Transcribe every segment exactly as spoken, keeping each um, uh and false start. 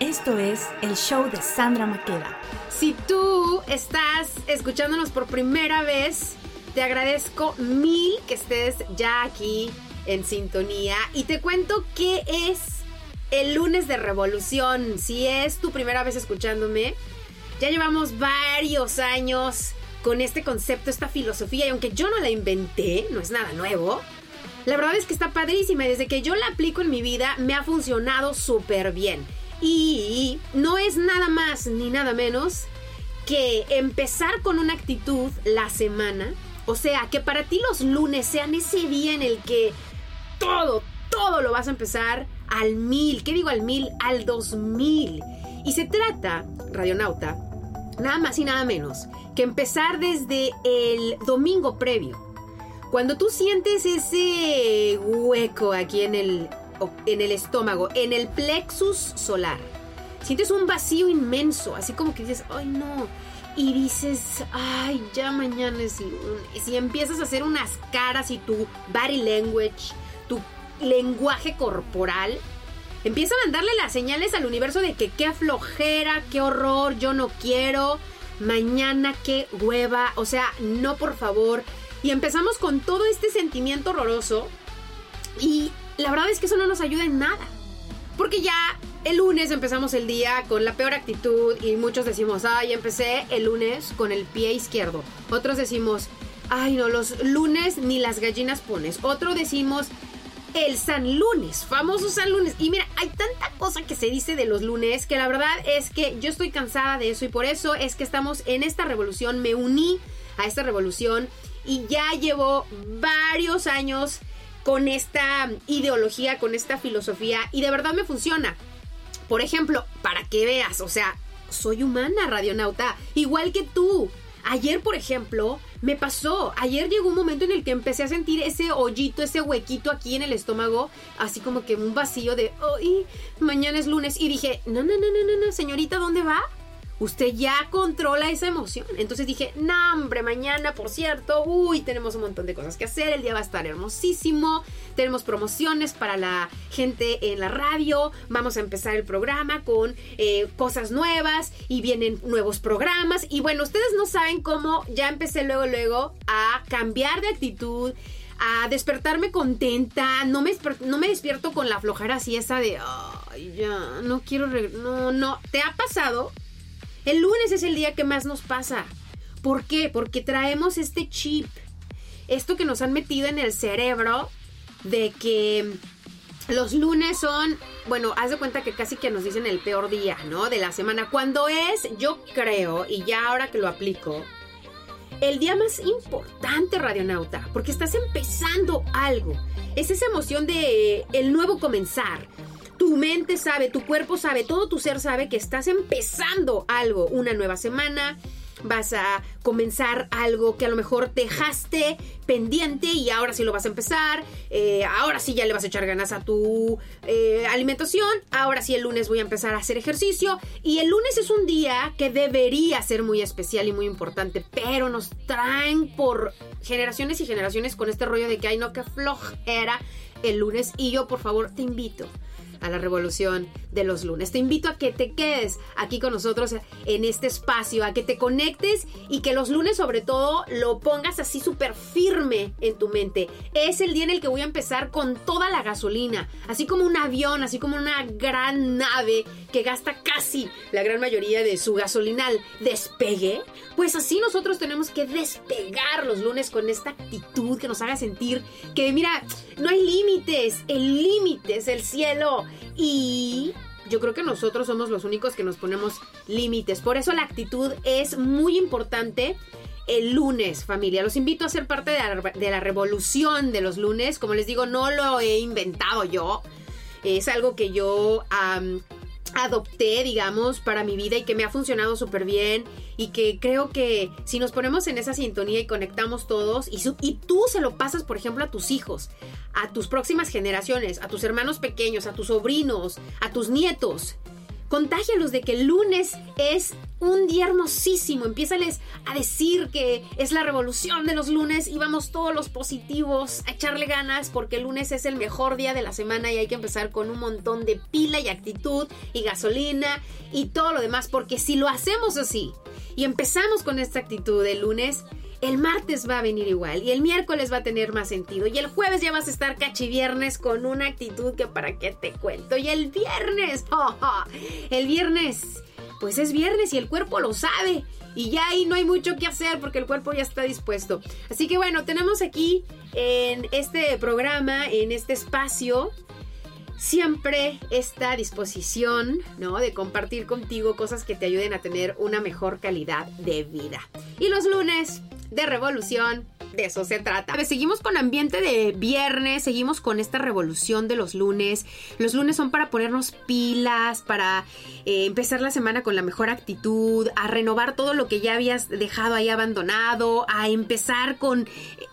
Esto es el show de Sandra Maqueda. Si tú estás escuchándonos por primera vez, te agradezco mil que estés ya aquí en sintonía. Y te cuento qué es el lunes de revolución. Si es tu primera vez escuchándome, ya llevamos varios años con este concepto, esta filosofía. Y aunque yo no la inventé, no es nada nuevo, la verdad es que está padrísima. Y desde que yo la aplico en mi vida, me ha funcionado súper bien. Y no es nada más ni nada menos que empezar con una actitud la semana. O sea, que para ti los lunes sean ese día en el que todo, todo lo vas a empezar al mil. ¿Qué digo al mil? Al dos mil. Y se trata, radionauta, nada más y nada menos que empezar desde el domingo previo. Cuando tú sientes ese hueco aquí en el... en el estómago, en el plexus solar, sientes un vacío inmenso, así como que dices, ay no, y dices, ay, ya mañana es lunes, y empiezas a hacer unas caras y tu body language, tu lenguaje corporal, empieza a mandarle las señales al universo de que qué flojera, qué horror, yo no quiero, mañana qué hueva, o sea, no, por favor, y empezamos con todo este sentimiento horroroso, y la verdad es que eso no nos ayuda en nada. Porque ya el lunes empezamos el día con la peor actitud y muchos decimos, ay, empecé el lunes con el pie izquierdo. Otros decimos, ay, no, los lunes ni las gallinas pones. Otro decimos, el San Lunes, famoso San Lunes. Y mira, hay tanta cosa que se dice de los lunes que la verdad es que yo estoy cansada de eso y por eso es que estamos en esta revolución. Me uní a esta revolución y ya llevo varios años con esta ideología, con esta filosofía, y de verdad me funciona. Por ejemplo, para que veas, o sea, soy humana, radionauta, igual que tú. Ayer, por ejemplo, me pasó, ayer llegó un momento en el que empecé a sentir ese hoyito, ese huequito aquí en el estómago, así como que un vacío de, ay, mañana es lunes, y dije, no, no, no, no, no, no, señorita, ¿dónde va? Usted ya controla esa emoción. Entonces dije, no, hombre, mañana, por cierto, uy, tenemos un montón de cosas que hacer. El día va a estar hermosísimo. Tenemos promociones para la gente en la radio. Vamos a empezar el programa con eh, cosas nuevas y vienen nuevos programas. Y bueno, ustedes no saben cómo ya empecé luego, luego a cambiar de actitud, a despertarme contenta. No me, no me despierto con la flojera así esa de, ay, ya, no quiero, no, no. ¿Te ha pasado? El lunes es el día que más nos pasa. ¿Por qué? Porque traemos este chip, esto que nos han metido en el cerebro de que los lunes son, bueno, haz de cuenta que casi que nos dicen el peor día, ¿no? De la semana, cuando es, yo creo, y ya ahora que lo aplico, el día más importante, radionauta, porque estás empezando algo. Es esa emoción de el nuevo comenzar. Tu mente sabe, tu cuerpo sabe, todo tu ser sabe que estás empezando algo, una nueva semana, vas a comenzar algo que a lo mejor te dejaste pendiente y ahora sí lo vas a empezar, eh, ahora sí ya le vas a echar ganas a tu eh, alimentación, ahora sí el lunes voy a empezar a hacer ejercicio y el lunes es un día que debería ser muy especial y muy importante, pero nos traen por generaciones y generaciones con este rollo de que ay no, qué flojera el lunes y yo por favor te invito a la revolución de los lunes. Te invito a que te quedes aquí con nosotros en este espacio, a que te conectes y que los lunes sobre todo lo pongas así súper firme en tu mente. Es el día en el que voy a empezar con toda la gasolina, así como un avión, así como una gran nave que gasta casi la gran mayoría de su gasolina al despegue. Pues así nosotros tenemos que despegar los lunes con esta actitud que nos haga sentir que mira, no hay límites, el límite es el cielo. Y yo creo que nosotros somos los únicos que nos ponemos límites. Por eso la actitud es muy importante el lunes, familia. Los invito a ser parte de la, de la revolución de los lunes. Como les digo, no lo he inventado yo. Es algo que yo um, adopté, digamos, para mi vida y que me ha funcionado súper bien. Y que creo que si nos ponemos en esa sintonía y conectamos todos y, su, y tú se lo pasas, por ejemplo, a tus hijos, a tus próximas generaciones, a tus hermanos pequeños, a tus sobrinos, a tus nietos, Contágialos de que el lunes es un día hermosísimo. Empiézales a decir que es la revolución de los lunes y vamos todos los positivos a echarle ganas porque el lunes es el mejor día de la semana y hay que empezar con un montón de pila y actitud y gasolina y todo lo demás, porque si lo hacemos así y empezamos con esta actitud el lunes, el martes va a venir igual y el miércoles va a tener más sentido y el jueves ya vas a estar cachiviernes con una actitud que para qué te cuento, y el viernes, oh, oh, el viernes, pues es viernes y el cuerpo lo sabe y ya ahí no hay mucho que hacer porque el cuerpo ya está dispuesto. Así que bueno, tenemos aquí en este programa, en este espacio, siempre esta disposición, ¿no?, de compartir contigo cosas que te ayuden a tener una mejor calidad de vida. Y los lunes de revolución, de eso se trata. A ver, seguimos con ambiente de viernes, seguimos con esta revolución de los lunes. Los lunes son para ponernos pilas, para eh, empezar la semana con la mejor actitud, a renovar todo lo que ya habías dejado ahí abandonado, a empezar con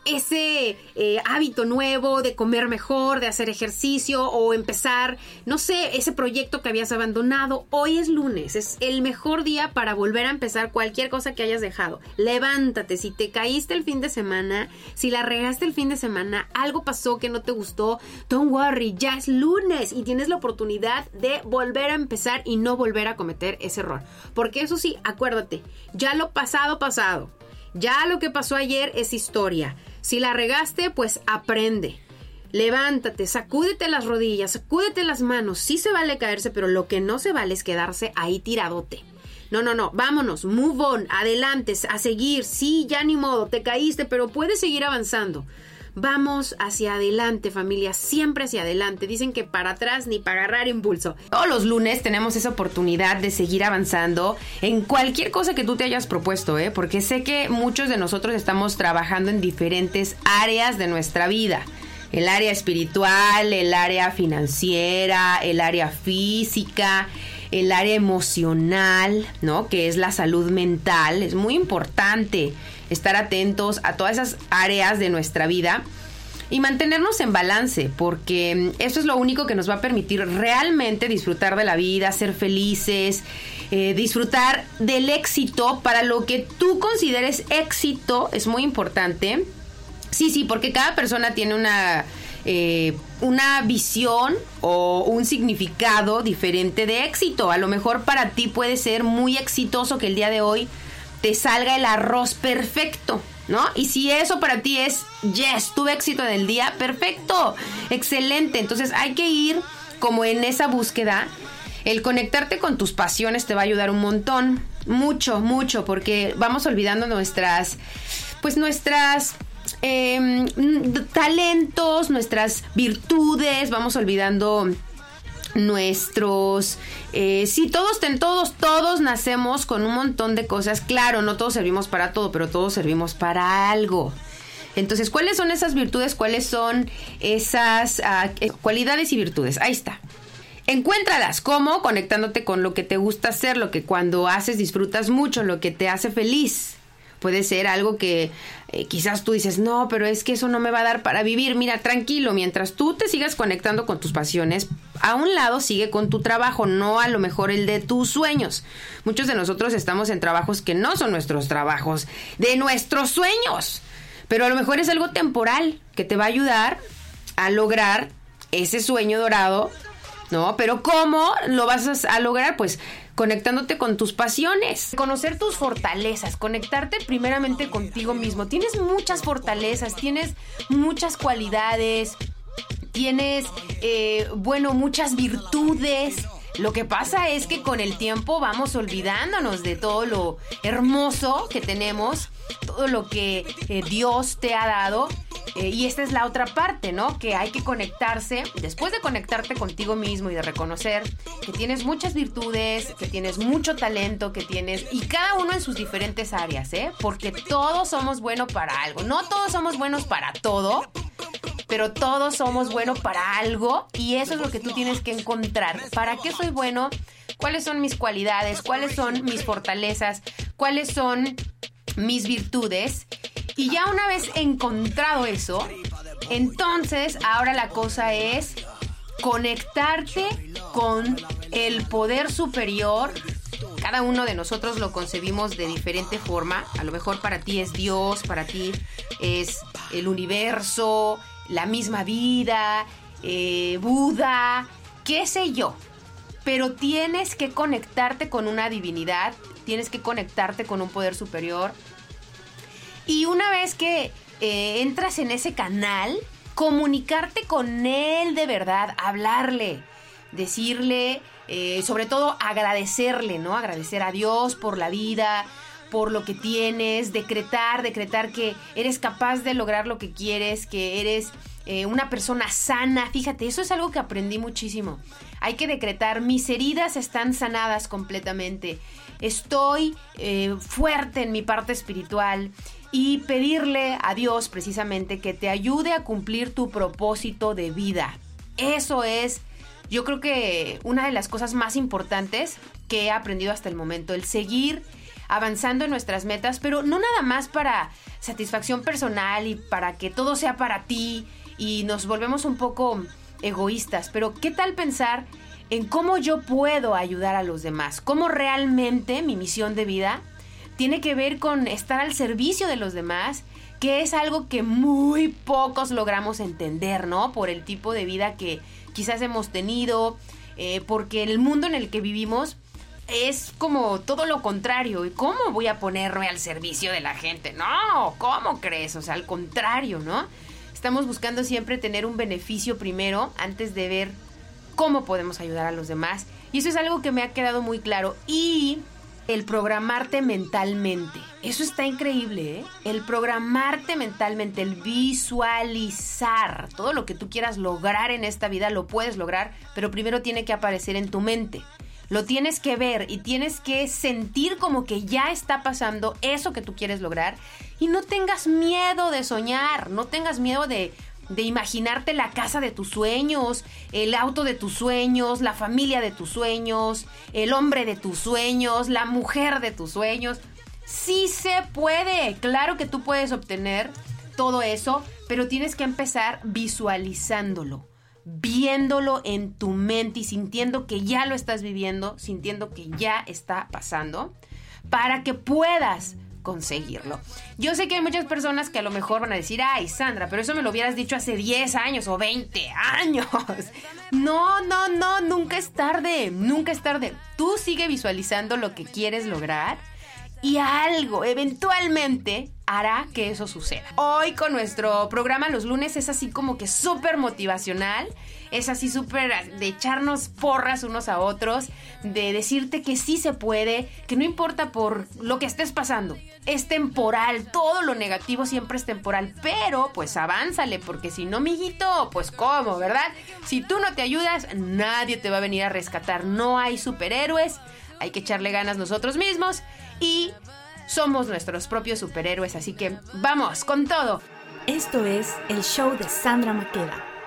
ese eh, hábito nuevo de comer mejor, de hacer ejercicio o empezar, no sé, ese proyecto que habías abandonado. Hoy es lunes, es el mejor día para volver a empezar cualquier cosa que hayas dejado. Levántate, si te caíste el fin de semana, si la regaste el fin de semana, algo pasó que no te gustó, don't worry, ya es lunes y tienes la oportunidad de volver a empezar y no volver a cometer ese error. Porque eso sí, acuérdate, ya lo pasado, pasado. Ya lo que pasó ayer es historia. Si la regaste, pues aprende. Levántate, sacúdete las rodillas, sacúdete las manos. Sí se vale caerse, pero lo que no se vale es quedarse ahí tiradote. No, no, no, vámonos, move on, adelante, a seguir. Sí, ya ni modo, te caíste, pero puedes seguir avanzando. Vamos hacia adelante, familia, siempre hacia adelante. Dicen que para atrás ni para agarrar impulso. Todos los lunes tenemos esa oportunidad de seguir avanzando en cualquier cosa que tú te hayas propuesto, ¿eh? Porque sé que muchos de nosotros estamos trabajando en diferentes áreas de nuestra vida. El área espiritual, el área financiera, el área física, el área emocional, ¿no?, que es la salud mental. Es muy importante estar atentos a todas esas áreas de nuestra vida y mantenernos en balance, porque eso es lo único que nos va a permitir realmente disfrutar de la vida, ser felices, eh, disfrutar del éxito. Para lo que tú consideres éxito es muy importante. Sí, sí, porque cada persona tiene una eh, una visión o un significado diferente de éxito. A lo mejor para ti puede ser muy exitoso que el día de hoy te salga el arroz perfecto, ¿no? Y si eso para ti es, yes, tuve éxito en el día, perfecto, excelente. Entonces hay que ir como en esa búsqueda. El conectarte con tus pasiones te va a ayudar un montón, mucho, mucho, porque vamos olvidando nuestras, pues nuestras... Eh, talentos, nuestras virtudes, vamos olvidando nuestros, eh, sí, todos, ten, todos, todos nacemos con un montón de cosas. Claro, no todos servimos para todo, pero todos servimos para algo. Entonces, ¿cuáles son esas virtudes? ¿Cuáles son esas uh, cualidades y virtudes? Ahí está. Encuéntralas. ¿Cómo? Conectándote con lo que te gusta hacer, lo que cuando haces disfrutas mucho, lo que te hace feliz. Puede ser algo que eh, quizás tú dices, no, pero es que eso no me va a dar para vivir. Mira, tranquilo, mientras tú te sigas conectando con tus pasiones, a un lado sigue con tu trabajo, no a lo mejor el de tus sueños. Muchos de nosotros estamos en trabajos que no son nuestros trabajos, de nuestros sueños. Pero a lo mejor es algo temporal que te va a ayudar a lograr ese sueño dorado, ¿no? Pero ¿cómo lo vas a lograr? Pues conectándote con tus pasiones, conocer tus fortalezas, conectarte primeramente contigo mismo. Tienes muchas fortalezas, tienes muchas cualidades, tienes, eh, bueno, muchas virtudes. Lo que pasa es que con el tiempo vamos olvidándonos de todo lo hermoso que tenemos, todo lo que eh, Dios te ha dado. Eh, y esta es la otra parte, ¿no? Que hay que conectarse, después de conectarte contigo mismo y de reconocer que tienes muchas virtudes, que tienes mucho talento, que tienes, y cada uno en sus diferentes áreas, ¿eh? Porque todos somos buenos para algo. No todos somos buenos para todo, pero todos somos buenos para algo, y eso es lo que tú tienes que encontrar. ¿Para qué soy bueno? ¿Cuáles son mis cualidades? ¿Cuáles son mis fortalezas? ¿Cuáles son mis virtudes? Y ya una vez encontrado eso, entonces ahora la cosa es conectarte con el poder superior, cada uno de nosotros lo concebimos de diferente forma. A lo mejor para ti es Dios, para ti es el universo, la misma vida, eh, Buda, qué sé yo. Pero tienes que conectarte con una divinidad, tienes que conectarte con un poder superior. Y una vez que eh, entras en ese canal, comunicarte con él de verdad, hablarle, decirle, eh, sobre todo agradecerle, ¿no? Agradecer a Dios por la vida, por lo que tienes, decretar, decretar que eres capaz de lograr lo que quieres, que eres eh, una persona sana. Fíjate, eso es algo que aprendí muchísimo. Hay que decretar, mis heridas están sanadas completamente. Estoy eh, fuerte en mi parte espiritual. Y pedirle a Dios precisamente que te ayude a cumplir tu propósito de vida. Eso es, yo creo que una de las cosas más importantes que he aprendido hasta el momento. El seguir avanzando en nuestras metas, pero no nada más para satisfacción personal y para que todo sea para ti y nos volvemos un poco egoístas. Pero ¿qué tal pensar en cómo yo puedo ayudar a los demás? ¿Cómo realmente mi misión de vida tiene que ver con estar al servicio de los demás, que es algo que muy pocos logramos entender, ¿no? Por el tipo de vida que quizás hemos tenido, eh, porque el mundo en el que vivimos es como todo lo contrario. ¿Y cómo voy a ponerme al servicio de la gente? No, ¿cómo crees? O sea, al contrario, ¿no? Estamos buscando siempre tener un beneficio primero antes de ver cómo podemos ayudar a los demás. Y eso es algo que me ha quedado muy claro. Y el programarte mentalmente. Eso está increíble, ¿eh? El programarte mentalmente, el visualizar. Todo lo que tú quieras lograr en esta vida lo puedes lograr, pero primero tiene que aparecer en tu mente. Lo tienes que ver y tienes que sentir como que ya está pasando eso que tú quieres lograr. Y no tengas miedo de soñar, no tengas miedo de... de imaginarte la casa de tus sueños, el auto de tus sueños, la familia de tus sueños, el hombre de tus sueños, la mujer de tus sueños. Sí se puede, claro que tú puedes obtener todo eso, pero tienes que empezar visualizándolo, viéndolo en tu mente y sintiendo que ya lo estás viviendo, sintiendo que ya está pasando, para que puedas conseguirlo. Yo sé que hay muchas personas que a lo mejor van a decir, ay, Sandra, pero eso me lo hubieras dicho hace diez años o veinte años. No, no, no, nunca es tarde, nunca es tarde. Tú sigue visualizando lo que quieres lograr y algo eventualmente hará que eso suceda. Hoy con nuestro programa los lunes es así como que súper motivacional, es así súper de echarnos porras unos a otros, de decirte que sí se puede, que no importa por lo que estés pasando, es temporal, todo lo negativo siempre es temporal, pero pues avánzale, porque si no, mijito, pues cómo, ¿verdad? Si tú no te ayudas, nadie te va a venir a rescatar, no hay superhéroes, hay que echarle ganas nosotros mismos y somos nuestros propios superhéroes, así que vamos con todo. Esto es el show de Sandra Maqueda.